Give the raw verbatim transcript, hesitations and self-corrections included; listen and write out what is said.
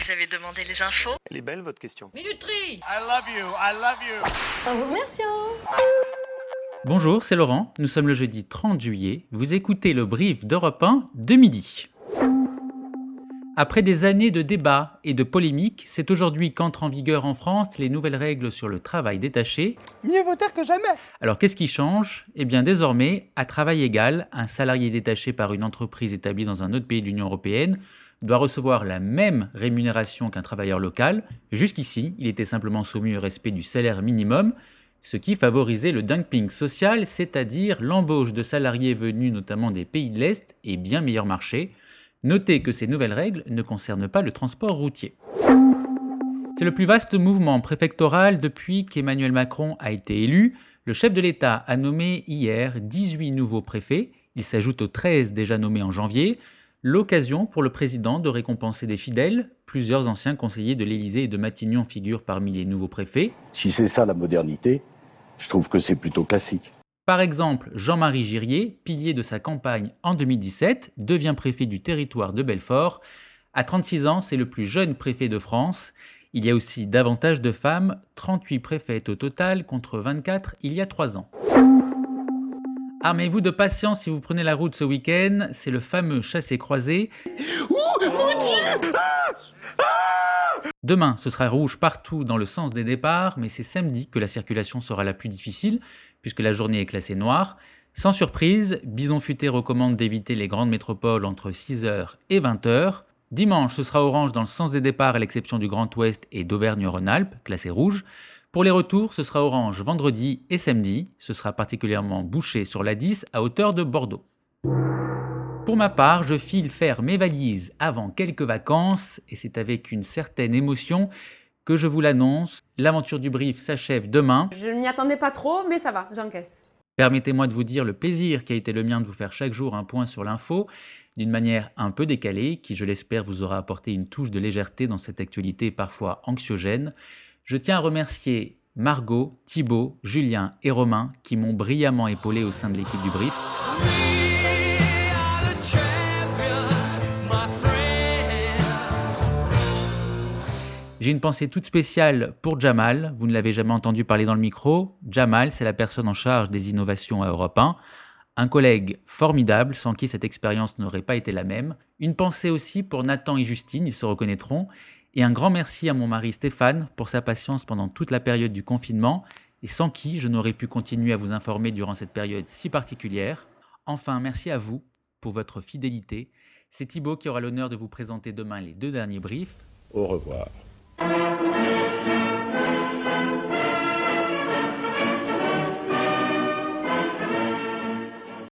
Vous avez demandé les infos? Elle est belle votre question. Minuterie. I love you, I love you. En vous remerciant. Bonjour, c'est Laurent. Nous sommes le jeudi trente juillet. Vous écoutez le brief d'Europe un de midi. Après des années de débats et de polémiques, c'est aujourd'hui qu'entrent en vigueur en France les nouvelles règles sur le travail détaché. Mieux vaut tard que jamais. Alors qu'est-ce qui change? Eh bien désormais, à travail égal, un salarié détaché par une entreprise établie dans un autre pays de l'Union européenne doit recevoir la même rémunération qu'un travailleur local. Jusqu'ici, il était simplement soumis au respect du salaire minimum, ce qui favorisait le dumping social, c'est-à-dire l'embauche de salariés venus notamment des pays de l'Est et bien meilleur marché. Notez que ces nouvelles règles ne concernent pas le transport routier. C'est le plus vaste mouvement préfectoral depuis qu'Emmanuel Macron a été élu. Le chef de l'État a nommé hier dix-huit nouveaux préfets. Ils s'ajoutent aux treize déjà nommés en janvier. L'occasion pour le président de récompenser des fidèles. Plusieurs anciens conseillers de l'Élysée et de Matignon figurent parmi les nouveaux préfets. Si c'est ça la modernité, je trouve que c'est plutôt classique. Par exemple, Jean-Marie Girier, pilier de sa campagne en deux mille dix-sept, devient préfet du territoire de Belfort. À trente-six ans, c'est le plus jeune préfet de France. Il y a aussi davantage de femmes, trente-huit préfètes au total contre vingt-quatre il y a trois ans. Armez-vous de patience si vous prenez la route ce week-end, c'est le fameux chassé-croisé. Demain, ce sera rouge partout dans le sens des départs, mais c'est samedi que la circulation sera la plus difficile, puisque la journée est classée noire. Sans surprise, Bison Futé recommande d'éviter les grandes métropoles entre six heures et vingt heures. Dimanche, ce sera orange dans le sens des départs à l'exception du Grand Ouest et d'Auvergne-Rhône-Alpes, classé rouge. Pour les retours, ce sera orange vendredi et samedi. Ce sera particulièrement bouché sur l'A dix à hauteur de Bordeaux. Pour ma part, je file faire mes valises avant quelques vacances et c'est avec une certaine émotion que je vous l'annonce. L'aventure du brief s'achève demain. Je ne m'y attendais pas trop, mais ça va, j'encaisse. Permettez-moi de vous dire le plaisir qui a été le mien de vous faire chaque jour un point sur l'info, d'une manière un peu décalée, qui je l'espère vous aura apporté une touche de légèreté dans cette actualité parfois anxiogène. Je tiens à remercier Margot, Thibaut, Julien et Romain qui m'ont brillamment épaulé au sein de l'équipe du brief. J'ai une pensée toute spéciale pour Jamal, vous ne l'avez jamais entendu parler dans le micro. Jamal, c'est la personne en charge des innovations à Europe un, un collègue formidable sans qui cette expérience n'aurait pas été la même. Une pensée aussi pour Nathan et Justine, ils se reconnaîtront. Et un grand merci à mon mari Stéphane pour sa patience pendant toute la période du confinement et sans qui je n'aurais pu continuer à vous informer durant cette période si particulière. Enfin, merci à vous pour votre fidélité. C'est Thibaut qui aura l'honneur de vous présenter demain les deux derniers briefs. Au revoir.